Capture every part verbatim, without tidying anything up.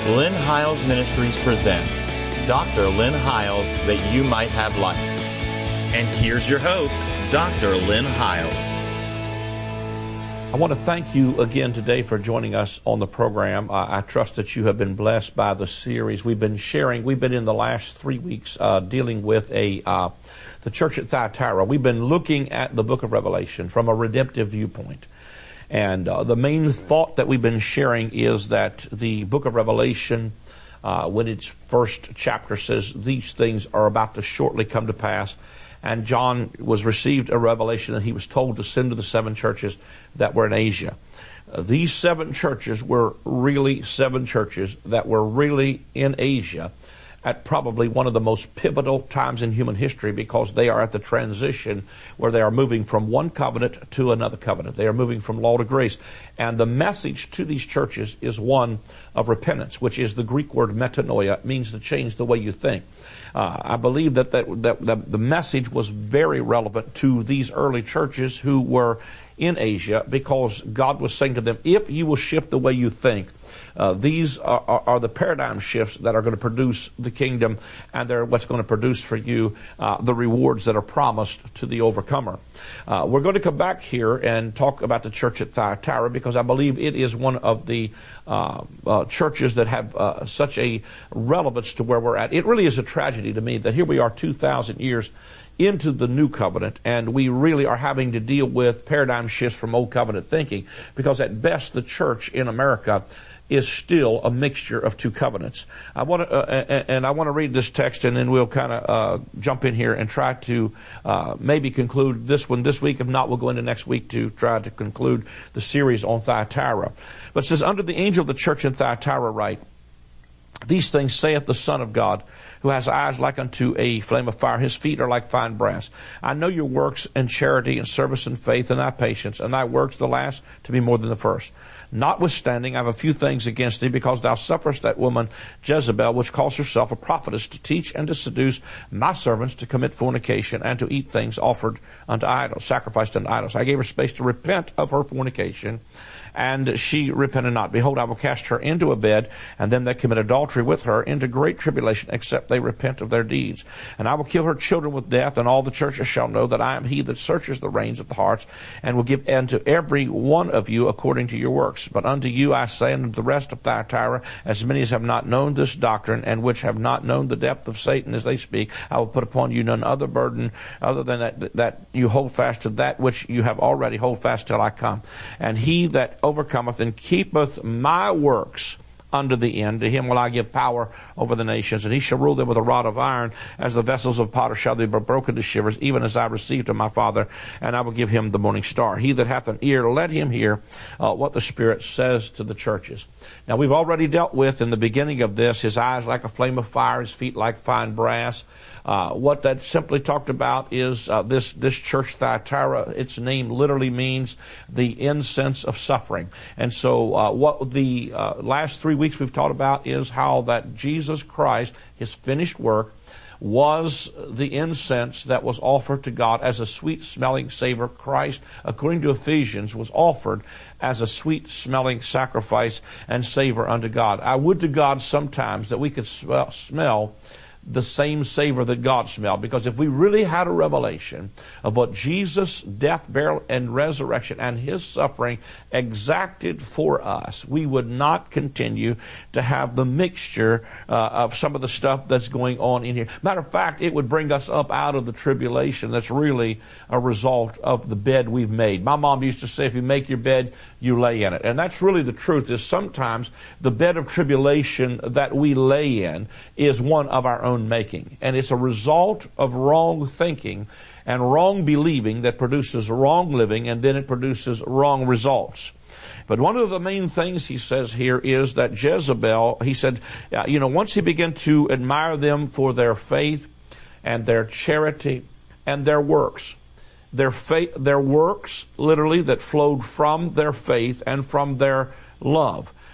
Lynn Hiles Ministries presents Doctor Lynn Hiles, That You Might Have Life. And here's your host, Doctor Lynn Hiles. I want to thank you again today for joining us on the program. Uh, I trust that you have been blessed by the series we've been sharing. We've been in the last three weeks uh, dealing with a uh, the church at Thyatira. We've been looking at the book of Revelation from a redemptive viewpoint. And uh, the main thought that we've been sharing is that the book of Revelation, uh, when its first chapter says these things are about to shortly come to pass, and John was received a revelation that he was told to send to the seven churches that were in Asia. Uh, these seven churches were really seven churches that were really in Asia at probably one of the most pivotal times in human history, because they are at the transition where they are moving from one covenant to another covenant. They are moving from law to grace. And the message to these churches is one of repentance, which is the Greek word metanoia. It means to change the way you think. Uh, I believe that, that, that, that the message was very relevant to these early churches who were in Asia, because God was saying to them, if you will shift the way you think, Uh, these are, are, are the paradigm shifts that are going to produce the kingdom, and they're what's going to produce for you uh, the rewards that are promised to the overcomer. Uh, we're going to come back here and talk about the church at Thyatira, because I believe it is one of the uh, uh, churches that have uh, such a relevance to where we're at. It really is a tragedy to me that here we are two thousand years into the new covenant, and we really are having to deal with paradigm shifts from old covenant thinking, because at best the church in America is still a mixture of two covenants. I want to, uh, and I want to read this text, and then we'll kind of uh, jump in here and try to uh, maybe conclude this one this week. If not, we'll go into next week to try to conclude the series on Thyatira. But it says, "Unto the angel of the church in Thyatira write, These things saith the Son of God, who has eyes like unto a flame of fire. His feet are like fine brass. I know your works and charity and service and faith and thy patience, and thy works the last to be more than the first. Notwithstanding, I have a few things against thee, because thou sufferest that woman Jezebel, which calls herself a prophetess, to teach and to seduce my servants to commit fornication and to eat things offered unto idols, sacrificed unto idols. I gave her space to repent of her fornication, and she repented not. Behold, I will cast her into a bed, and them that commit adultery with her into great tribulation, except they repent of their deeds. And I will kill her children with death, and all the churches shall know that I am he that searches the reins of the hearts, and will give unto every one of you according to your works. But unto you I say, and unto the rest of Thyatira, as many as have not known this doctrine, and which have not known the depth of Satan as they speak, I will put upon you none other burden other than that, that you hold fast to that which you have already hold fast till I come. And he that overcometh and keepeth my works unto the end, to him will I give power over the nations, and he shall rule them with a rod of iron. As the vessels of potter shall they be broken to shivers, even as I received of my Father, and I will give him the morning star. He that hath an ear, let him hear uh, what the Spirit says to the churches." Now, we've already dealt with in the beginning of this, his eyes like a flame of fire, his feet like fine brass. Uh, what that simply talked about is uh, this, this church Thyatira, its name literally means the incense of suffering. And so uh, what the uh, last three weeks we've taught about is how that Jesus Christ, his finished work, was the incense that was offered to God as a sweet-smelling savor. Christ, according to Ephesians, was offered as a sweet-smelling sacrifice and savor unto God. I would to God sometimes that we could smell, smell the same savor that God smelled, because if we really had a revelation of what Jesus' death, burial, and resurrection and his suffering exacted for us, we would not continue to have the mixture uh, of some of the stuff that's going on in here. Matter of fact, it would bring us up out of the tribulation that's really a result of the bed we've made. My mom used to say, if you make your bed, you lay in it. And that's really the truth, is sometimes the bed of tribulation that we lay in is one of our own making. And it's a result of wrong thinking and wrong believing that produces wrong living, and then it produces wrong results. But one of the main things he says here is that Jezebel, he said, uh, you know, once he began to admire them for their faith and their charity and their works, their faith, their works literally that flowed from their faith and from their love.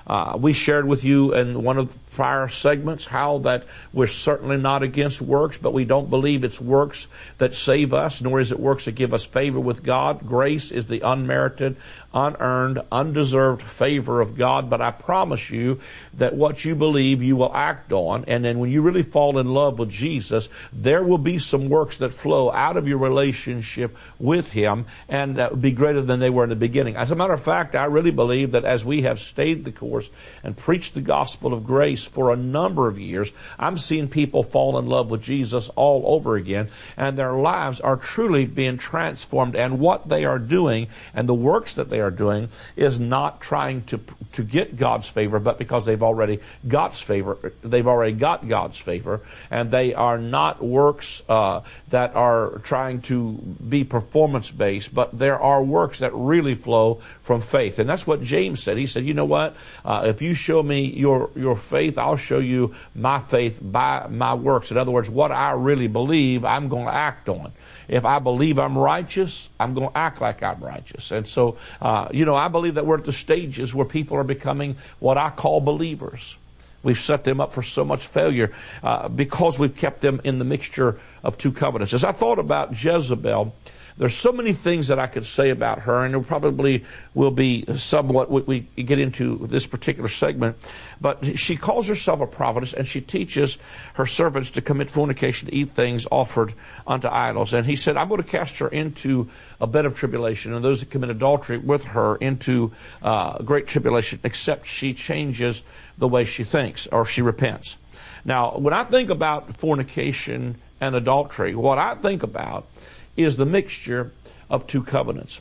Uh, we shared with you in one of the prior segments how that we're certainly not against works, but we don't believe it's works that save us, nor is it works that give us favor with God. Grace is the unmerited, unearned, undeserved favor of God. But I promise you that what you believe, you will act on. And then when you really fall in love with Jesus, there will be some works that flow out of your relationship with Him and that will be greater than they were in the beginning. As a matter of fact, I really believe that as we have stayed the course and preached the gospel of grace for a number of years, I'm seeing people fall in love with Jesus all over again, and their lives are truly being transformed. And what they are doing and the works that they are doing is not trying to to get God's favor, but because they've already God's favor, they've already got God's favor, and they are not works uh, that are trying to be performance based, but there are works that really flow from faith. And that's what James said. He said, you know what? Uh, if you show me your, your faith, I'll show you my faith by my works. In other words, what I really believe, I'm going to act on. If I believe I'm righteous, I'm going to act like I'm righteous. And so, uh, you know, I believe that we're at the stages where people are becoming what I call believers. We've set them up for so much failure uh, because we've kept them in the mixture of two covenants. As I thought about Jezebel, there's so many things that I could say about her, and there probably will be somewhat what we get into this particular segment. But she calls herself a prophetess, and she teaches her servants to commit fornication, to eat things offered unto idols. And he said, I'm going to cast her into a bed of tribulation, and those that commit adultery with her into uh, great tribulation, except she changes the way she thinks or she repents. Now, when I think about fornication and adultery, what I think about is the mixture of two covenants.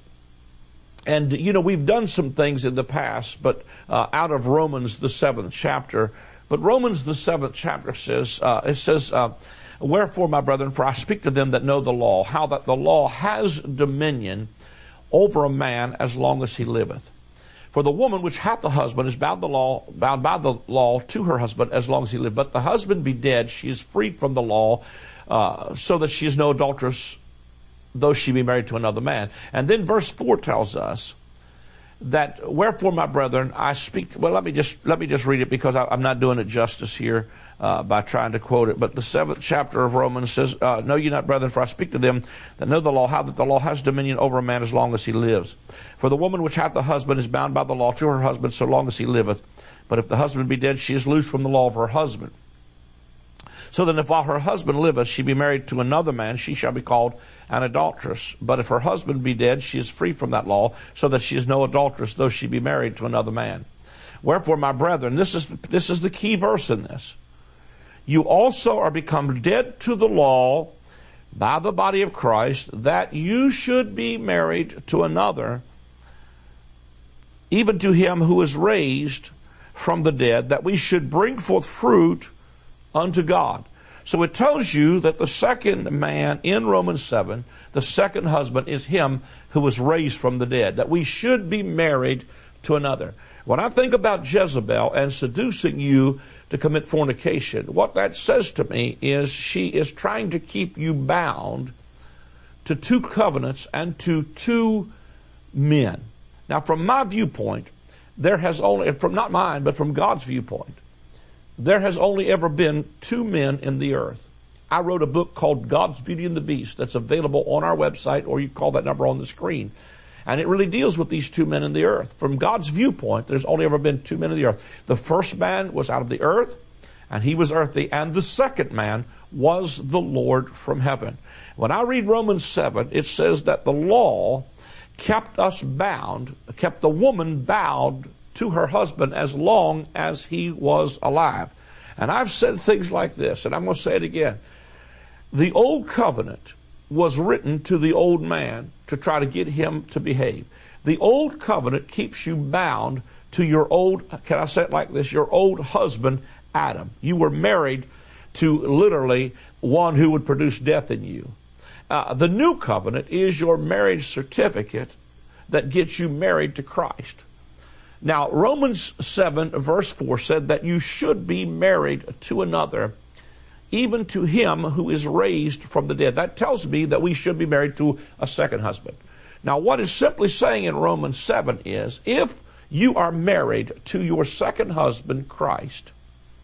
And, you know, we've done some things in the past, but uh, out of Romans, the seventh chapter. But Romans, the seventh chapter says, uh, it says, uh, wherefore, my brethren, for I speak to them that know the law, how that the law has dominion over a man as long as he liveth. For the woman which hath the husband is bound the law, bound by the law to her husband as long as he liveth. But the husband be dead, she is freed from the law, uh, so that she is no adulteress, though she be married to another man. And then verse four tells us that, wherefore, my brethren, I speak, well, let me just, let me just read it because I, I'm not doing it justice here uh, by trying to quote it. But the seventh chapter of Romans says, uh, know ye not, brethren, for I speak to them that know the law, how that the law has dominion over a man as long as he lives. For the woman which hath the husband is bound by the law to her husband so long as he liveth. But if the husband be dead, she is loosed from the law of her husband. So then if while her husband liveth, she be married to another man, she shall be called an adulteress. But if her husband be dead, she is free from that law, so that she is no adulteress, though she be married to another man. Wherefore, my brethren, this is, this is the key verse in this. You also are become dead to the law by the body of Christ, that you should be married to another, even to him who is raised from the dead, that we should bring forth fruit unto God. So it tells you that the second man in Romans seven, the second husband, is him who was raised from the dead, that we should be married to another. When I think about Jezebel and seducing you to commit fornication, what that says to me is she is trying to keep you bound to two covenants and to two men. Now, from my viewpoint, there has only, from not mine, but from God's viewpoint, there has only ever been two men in the earth. I wrote a book called God's Beauty and the Beast that's available on our website, or you call that number on the screen. And it really deals with these two men in the earth. From God's viewpoint, there's only ever been two men in the earth. The first man was out of the earth, and he was earthly. And the second man was the Lord from heaven. When I read Romans seven, it says that the law kept us bound, kept the woman bound to her husband as long as he was alive. And I've said things like this, and I'm going to say it again. The old covenant was written to the old man to try to get him to behave. The old covenant keeps you bound to your old, can I say it like this, your old husband, Adam. You were married to literally one who would produce death in you. Uh, the new covenant is your marriage certificate that gets you married to Christ. Now, Romans seven, verse four said that you should be married to another, even to him who is raised from the dead. That tells me that we should be married to a second husband. Now, what it's simply saying in Romans seven is, if You are married to your second husband, Christ,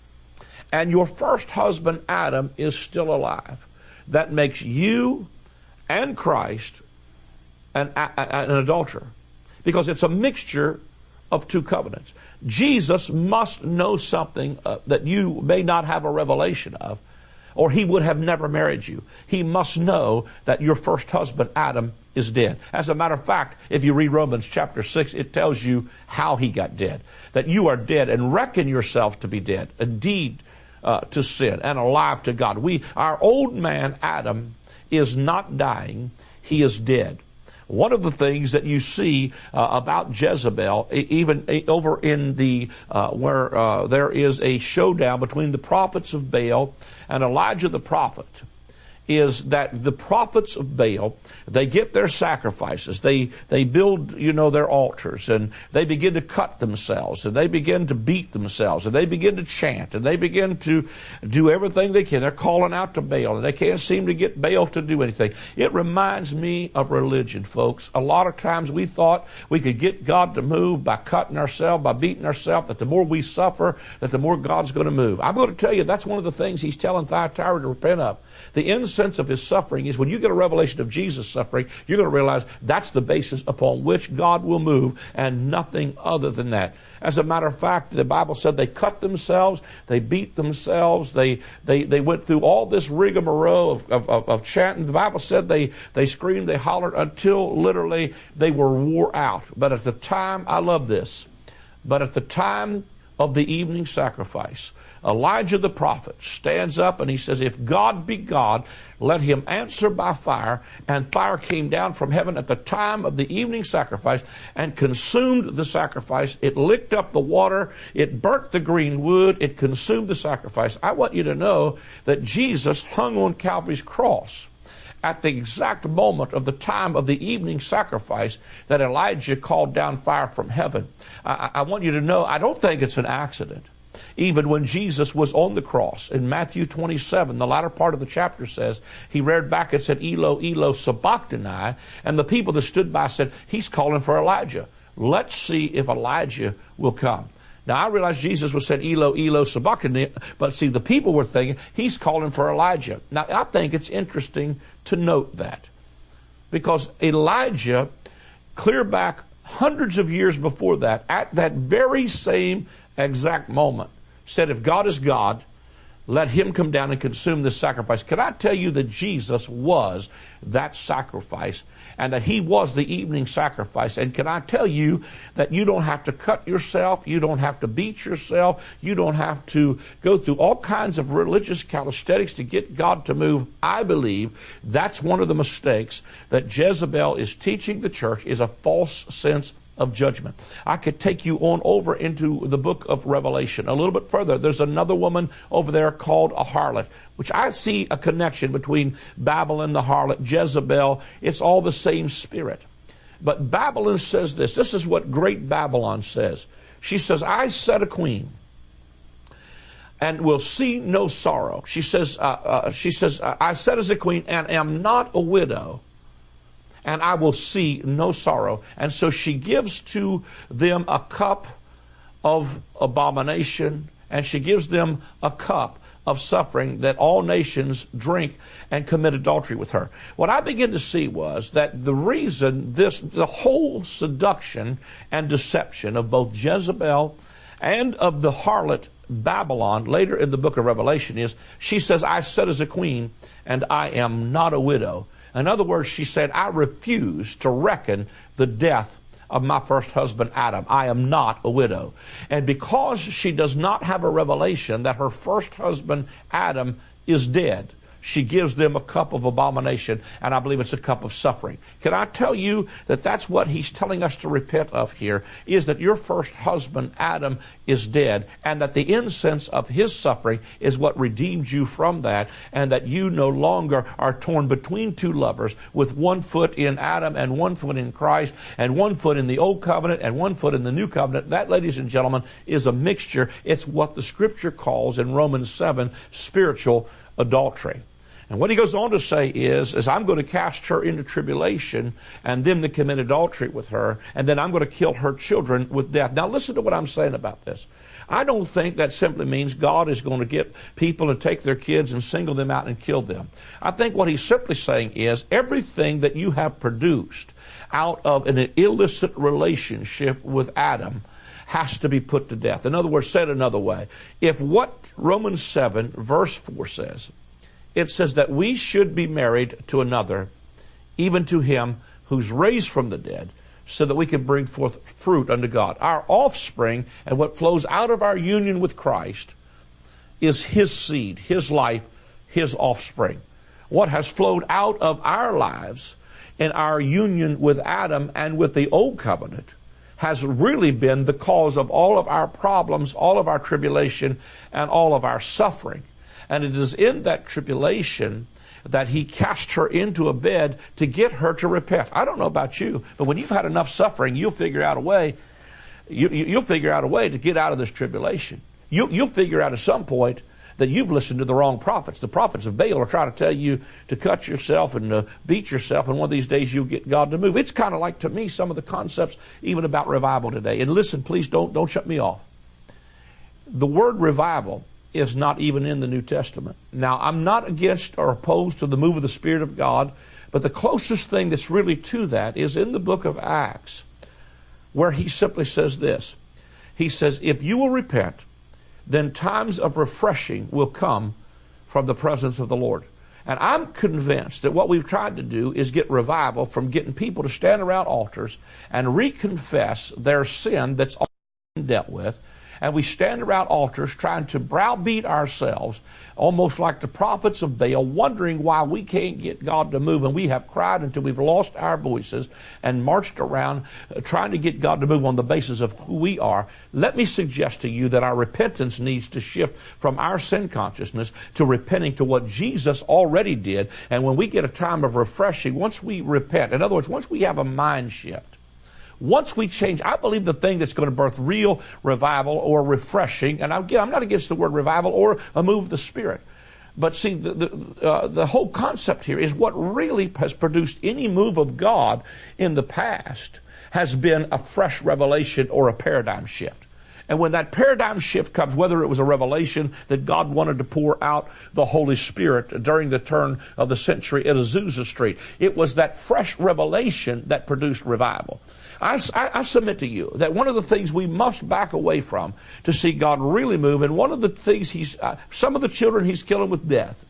and your first husband, Adam, is still alive. That makes you and Christ an, an adulterer, because it's a mixture of two covenants. Jesus must know something uh, that you may not have a revelation of, or he would have never married you. He must know that your first husband, Adam, is dead. As a matter of fact, if you read Romans chapter six, it tells you how he got dead. That you are dead and reckon yourself to be dead, indeed uh, to sin, and alive to God. We, our old man, Adam, is not dying. He is dead. One of the things that you see uh, about Jezebel, even over in the uh, where uh, there is a showdown between the prophets of Baal and Elijah the prophet, is that the prophets of Baal, they get their sacrifices. They they build, you know, their altars, and they begin to cut themselves, and they begin to beat themselves, and they begin to chant, and they begin to do everything they can. They're calling out to Baal, and they can't seem to get Baal to do anything. It reminds me of religion, folks. A lot of times we thought we could get God to move by cutting ourselves, by beating ourselves, that the more we suffer, that the more God's going to move. I'm going to tell you, that's one of the things he's telling Thyatira to repent of. The incense of his suffering is when you get a revelation of Jesus' suffering, you're going to realize that's the basis upon which God will move, and nothing other than that. As a matter of fact, the Bible said they cut themselves, they beat themselves, they they, they went through all this rigmarole of, of, of, of chanting. The Bible said they, they screamed, they hollered until literally they were wore out. But at the time, I love this, but at the time of the evening sacrifice, Elijah the prophet stands up and he says, if God be God, let him answer by fire. And fire came down from heaven at the time of the evening sacrifice and consumed the sacrifice. It licked up the water. It burnt the green wood. It consumed the sacrifice. I want you to know that Jesus hung on Calvary's cross at the exact moment of the time of the evening sacrifice that Elijah called down fire from heaven. I, I want you to know, I don't think it's an accident. Even when Jesus was on the cross, in Matthew twenty-seven, the latter part of the chapter says, he read back and said, Elo, Elo, sabachthani, and the people that stood by said, he's calling for Elijah. Let's see if Elijah will come. Now, I realize Jesus was said, Elo, Elo, sabachthani, but see, the people were thinking, he's calling for Elijah. Now, I think it's interesting to note that, because Elijah, clear back hundreds of years before that, at that very same exact moment, said, if God is God, let him come down and consume this sacrifice. Can I tell you that Jesus was that sacrifice, and that he was the evening sacrifice? And can I tell you that you don't have to cut yourself, you don't have to beat yourself, you don't have to go through all kinds of religious calisthenics to get God to move? I believe that's one of the mistakes that Jezebel is teaching the church, is a false sense of judgment. I could take you on over into the book of Revelation a little bit further. There's another woman over there called a harlot, which I see a connection between Babylon, the harlot, Jezebel. It's all the same spirit. But Babylon says this. This is what great Babylon says. She says, I set a queen and will see no sorrow. She says, uh, uh, she says, I set as a queen and am not a widow, and I will see no sorrow. And so she gives to them a cup of abomination, and she gives them a cup of suffering that all nations drink and commit adultery with her. What I began to see was that the reason this, the whole seduction and deception of both Jezebel and of the harlot Babylon later in the book of Revelation is, she says, I sit as a queen and I am not a widow. In other words, she said, I refuse to reckon the death of my first husband, Adam. I am not a widow. And because she does not have a revelation that her first husband, Adam, is dead, she gives them a cup of abomination, and I believe it's a cup of suffering. Can I tell you that that's what he's telling us to repent of here, is that your first husband, Adam, is dead, and that the incense of his suffering is what redeemed you from that, and that you no longer are torn between two lovers with one foot in Adam and one foot in Christ, and one foot in the old covenant and one foot in the new covenant. That, ladies and gentlemen, is a mixture. It's what the scripture calls in Romans seven spiritual adultery. And what he goes on to say is, is I'm going to cast her into tribulation and them that commit adultery with her, and then I'm going to kill her children with death. Now listen to what I'm saying about this. I don't think that simply means God is going to get people to take their kids and single them out and kill them. I think what he's simply saying is everything that you have produced out of an illicit relationship with Adam has to be put to death. In other words, said another way, if what Romans seven verse four says, it says that we should be married to another, even to him who's raised from the dead, so that we can bring forth fruit unto God. Our offspring and what flows out of our union with Christ is his seed, his life, his offspring. What has flowed out of our lives in our union with Adam and with the old covenant has really been the cause of all of our problems, all of our tribulation, and all of our suffering. And it is in that tribulation that he cast her into a bed to get her to repent. I don't know about you, but when you've had enough suffering, you'll figure out a way, you, you'll figure out a way to get out of this tribulation. You, you'll figure out at some point that you've listened to the wrong prophets. The prophets of Baal are trying to tell you to cut yourself and to beat yourself, and one of these days you'll get God to move. It's kind of like, to me, some of the concepts even about revival today. And listen, please don't, don't shut me off. The word revival is not even in the New Testament. Now, I'm not against or opposed to the move of the Spirit of God, but the closest thing that's really to that is in the book of Acts, where he simply says this. He says, if you will repent, then times of refreshing will come from the presence of the Lord. And I'm convinced that what we've tried to do is get revival from getting people to stand around altars and reconfess their sin that's already been dealt with. And we stand around altars trying to browbeat ourselves, almost like the prophets of Baal, wondering why we can't get God to move. And we have cried until we've lost our voices and marched around uh, trying to get God to move on the basis of who we are. Let me suggest to you that our repentance needs to shift from our sin consciousness to repenting to what Jesus already did. And when we get a time of refreshing, once we repent, in other words, once we have a mind shift, once we change, I believe the thing that's going to birth real revival or refreshing, and again, I'm not against the word revival or a move of the Spirit, but see, the the, uh, the whole concept here is what really has produced any move of God in the past has been a fresh revelation or a paradigm shift. And when that paradigm shift comes, whether it was a revelation that God wanted to pour out the Holy Spirit during the turn of the century at Azusa Street, it was that fresh revelation that produced revival. I, I, I submit to you that one of the things we must back away from to see God really move, and one of the things he's, uh, some of the children he's killing with death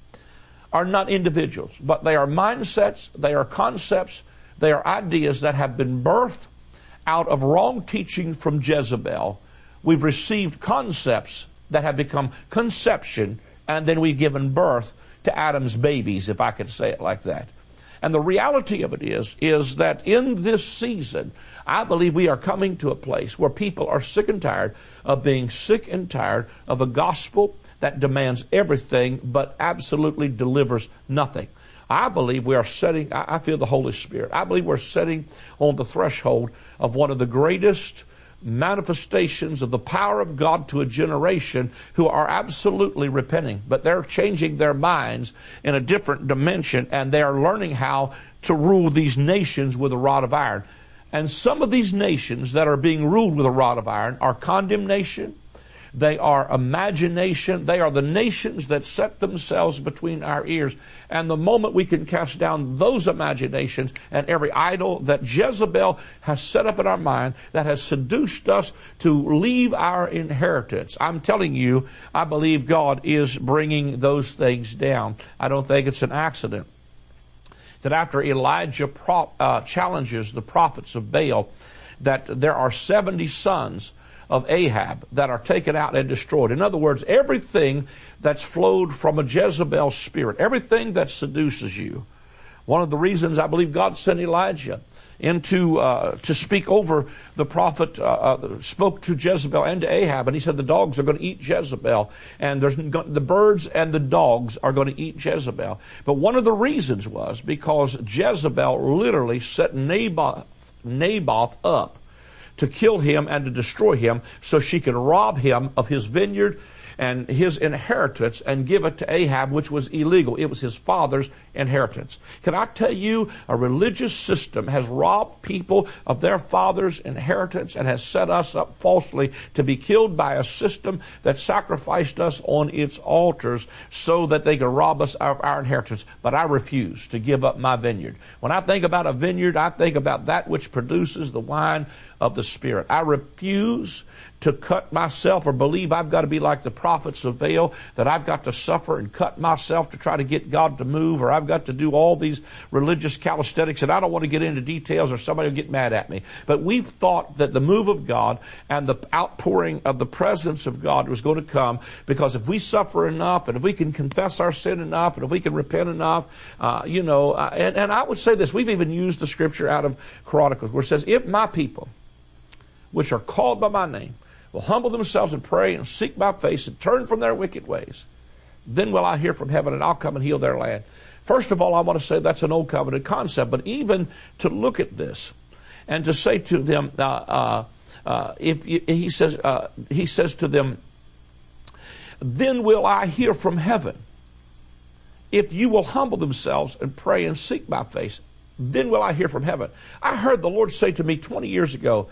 are not individuals, but they are mindsets, they are concepts, they are ideas that have been birthed out of wrong teaching from Jezebel. We've received concepts that have become conception, and then we've given birth to Adam's babies, if I could say it like that. And the reality of it is, is that in this season, I believe we are coming to a place where people are sick and tired of being sick and tired of a gospel that demands everything but absolutely delivers nothing. I believe we are setting, I feel the Holy Spirit, I believe we're setting on the threshold of one of the greatest manifestations of the power of God to a generation who are absolutely repenting, but they're changing their minds in a different dimension, and they are learning how to rule these nations with a rod of iron. And some of these nations that are being ruled with a rod of iron are condemnation, they are imagination, they are the nations that set themselves between our ears. And the moment we can cast down those imaginations and every idol that Jezebel has set up in our mind that has seduced us to leave our inheritance, I'm telling you, I believe God is bringing those things down. I don't think it's an accident that after Elijah pro- uh, challenges the prophets of Baal, that there are seventy sons of Ahab that are taken out and destroyed. In other words, everything that's flowed from a Jezebel spirit, everything that seduces you. One of the reasons I believe God sent Elijah into uh, to speak over the prophet, uh, uh, spoke to Jezebel and to Ahab, and he said the dogs are going to eat Jezebel, and there's the birds and the dogs are going to eat Jezebel. But one of the reasons was because Jezebel literally set Naboth, Naboth up to kill him and to destroy him so she could rob him of his vineyard and his inheritance and give it to Ahab, which was illegal. It was his father's inheritance. Can I tell you, a religious system has robbed people of their father's inheritance and has set us up falsely to be killed by a system that sacrificed us on its altars so that they could rob us of our inheritance. But I refuse to give up my vineyard. When I think about a vineyard, I think about that which produces the wine of the Spirit. I refuse to cut myself or believe I've got to be like the prophets of Baal, that I've got to suffer and cut myself to try to get God to move, or I've got to do all these religious calisthenics, and I don't want to get into details or somebody will get mad at me. But we've thought that the move of God and the outpouring of the presence of God was going to come because if we suffer enough and if we can confess our sin enough and if we can repent enough, uh, you know, uh, and, and I would say this, we've even used the scripture out of Chronicles where it says, if my people, which are called by my name, will humble themselves and pray and seek my face and turn from their wicked ways, then will I hear from heaven and I'll come and heal their land. First of all, I want to say that's an old covenant concept, but even to look at this and to say to them, uh, uh, uh, if you, he says, uh, he says to them, then will I hear from heaven. If you will humble themselves and pray and seek my face, then will I hear from heaven. I heard the Lord say to me twenty years ago,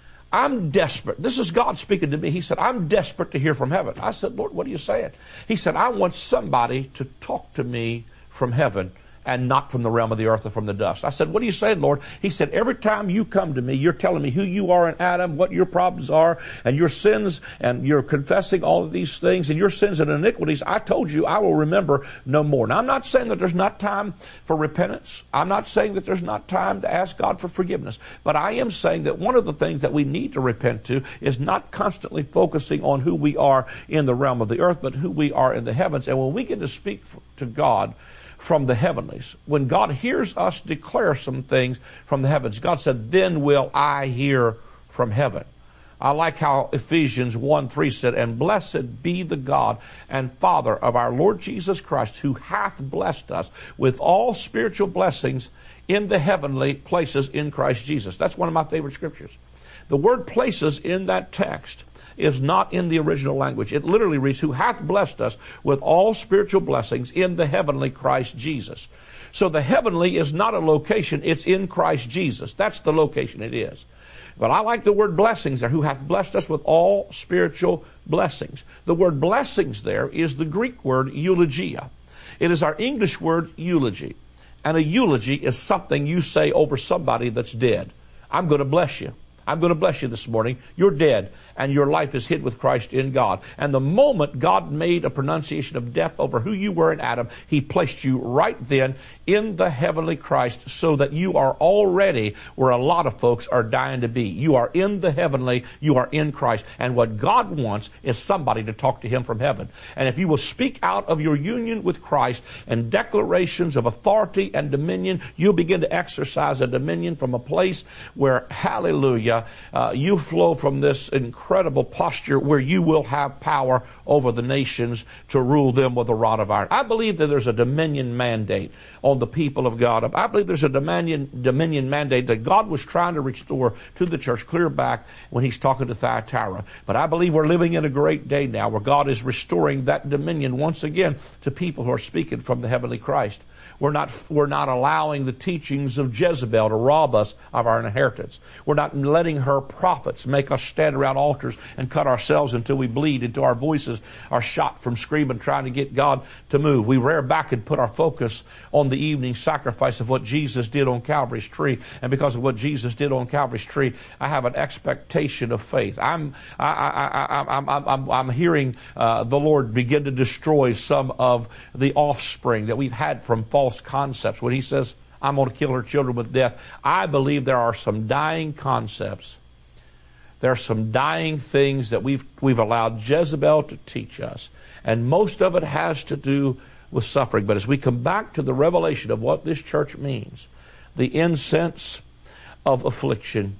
I'm desperate. This is God speaking to me. He said, I'm desperate to hear from heaven. I said, Lord, what are you saying? He said, I want somebody to talk to me from heaven and not from the realm of the earth or from the dust. I said, what are you saying, Lord? He said, every time you come to me, you're telling me who you are in Adam, what your problems are, and your sins, and you're confessing all of these things, and your sins and iniquities. I told you I will remember no more. Now, I'm not saying that there's not time for repentance. I'm not saying that there's not time to ask God for forgiveness. But I am saying that one of the things that we need to repent to is not constantly focusing on who we are in the realm of the earth, but who we are in the heavens. And when we get to speak to God from the heavenlies, when God hears us declare some things from the heavens, God said, then will I hear from heaven. I like how Ephesians one three said, and blessed be the God and Father of our Lord Jesus Christ, who hath blessed us with all spiritual blessings in the heavenly places in Christ Jesus. That's one of my favorite scriptures. The word places in that text is not in the original language. It literally reads, who hath blessed us with all spiritual blessings in the heavenly Christ Jesus. So the heavenly is not a location, it's in Christ Jesus. That's the location it is. But I like the word blessings there, who hath blessed us with all spiritual blessings. The word blessings there is the Greek word eulogia. It is our English word eulogy. And a eulogy is something you say over somebody that's dead. I'm going to bless you. I'm going to bless you this morning. You're dead, and your life is hid with Christ in God. And the moment God made a pronunciation of death over who you were in Adam, He placed you right then in the heavenly Christ so that you are already where a lot of folks are dying to be. You are in the heavenly, you are in Christ. And what God wants is somebody to talk to Him from heaven. And if you will speak out of your union with Christ and declarations of authority and dominion, you'll begin to exercise a dominion from a place where, hallelujah, uh, you flow from this incredible posture where you will have power over the nations to rule them with a rod of iron. I believe that there's a dominion mandate on the people of God. I believe there's a dominion, dominion mandate that God was trying to restore to the church clear back when He's talking to Thyatira. But I believe we're living in a great day now where God is restoring that dominion once again to people who are speaking from the heavenly Christ. We're not, we're not allowing the teachings of Jezebel to rob us of our inheritance. We're not letting her prophets make us stand around altars and cut ourselves until we bleed, until our voices are shot from screaming, trying to get God to move. We rear back and put our focus on the evening sacrifice of what Jesus did on Calvary's tree. And because of what Jesus did on Calvary's tree, I have an expectation of faith. I'm, I, I, I, I'm, I'm, I'm hearing uh, the Lord begin to destroy some of the offspring that we've had from false concepts. When He says, I'm going to kill her children with death, I believe there are some dying concepts. There are some dying things that we've we've allowed Jezebel to teach us. And most of it has to do with suffering. But as we come back to the revelation of what this church means, the incense of affliction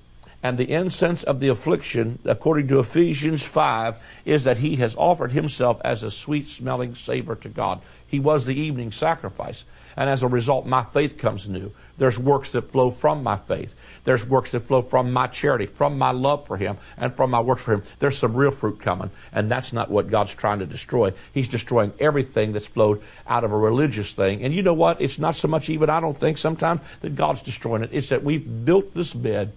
And the incense of the affliction, according to Ephesians five, is that he has offered himself as a sweet-smelling savor to God. He was the evening sacrifice. And as a result, my faith comes new. There's works that flow from my faith. There's works that flow from my charity, from my love for him, and from my works for him. There's some real fruit coming, and that's not what God's trying to destroy. He's destroying everything that's flowed out of a religious thing. And you know what? It's not so much even, I don't think, sometimes that God's destroying it. It's that we've built this bed.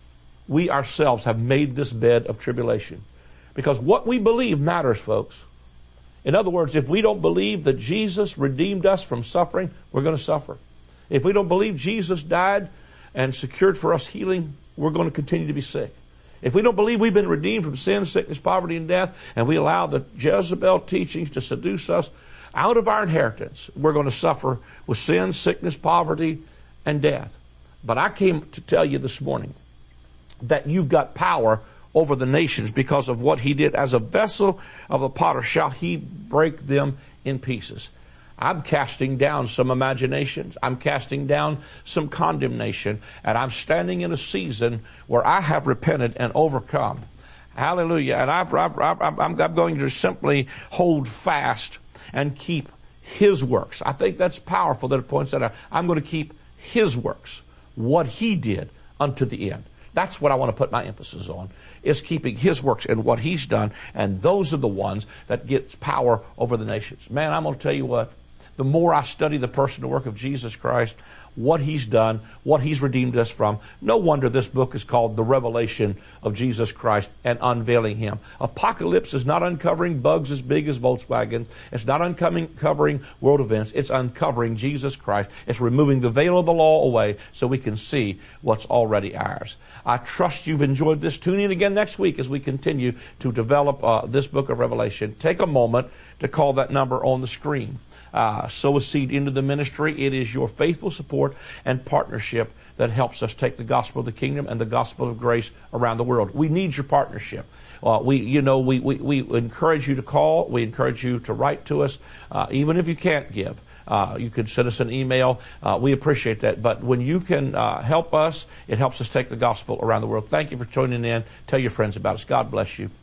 We ourselves have made this bed of tribulation. Because what we believe matters, folks. In other words, if we don't believe that Jesus redeemed us from suffering, we're going to suffer. If we don't believe Jesus died and secured for us healing, we're going to continue to be sick. If we don't believe we've been redeemed from sin, sickness, poverty, and death, and we allow the Jezebel teachings to seduce us out of our inheritance, we're going to suffer with sin, sickness, poverty, and death. But I came to tell you this morning that you've got power over the nations because of what he did. As a vessel of the potter shall he break them in pieces. I'm casting down some imaginations. I'm casting down some condemnation. And I'm standing in a season where I have repented and overcome. Hallelujah. And I've, I've, I've, I'm, I'm going to simply hold fast and keep his works. I think that's powerful that it points that out. I'm going to keep his works, what he did unto the end. That's what I want to put my emphasis on, is keeping his works and what he's done. And those are the ones that gets power over the nations. Man, I'm going to tell you what, the more I study the person and work of Jesus Christ, what he's done, what he's redeemed us from, no wonder this book is called The Revelation of Jesus Christ and Unveiling him. Apocalypse is not uncovering bugs as big as Volkswagens. It's not uncovering world events. It's uncovering Jesus Christ. It's removing the veil of the law away so we can see what's already ours. I trust you've enjoyed this. Tune in again next week as we continue to develop uh, this book of Revelation. Take a moment to call that number on the screen. Uh, sow a seed into the ministry. It is your faithful support and partnership that helps us take the gospel of the kingdom and the gospel of grace around the world. We need your partnership. Uh, we, you know, we, we, we encourage you to call. We encourage you to write to us, uh, even if you can't give. Uh, you can send us an email. Uh, we appreciate that. But when you can uh, help us, it helps us take the gospel around the world. Thank you for tuning in. Tell your friends about us. God bless you.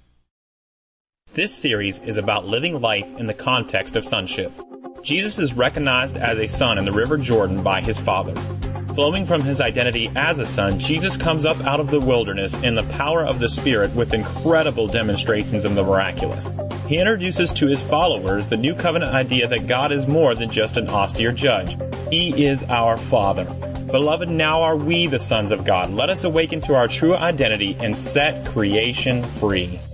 This series is about living life in the context of sonship. Jesus is recognized as a son in the River Jordan by his Father. Flowing from his identity as a son, Jesus comes up out of the wilderness in the power of the Spirit with incredible demonstrations of the miraculous. He introduces to his followers the new covenant idea that God is more than just an austere judge. He is our Father. Beloved, now are we the sons of God. Let us awaken to our true identity and set creation free.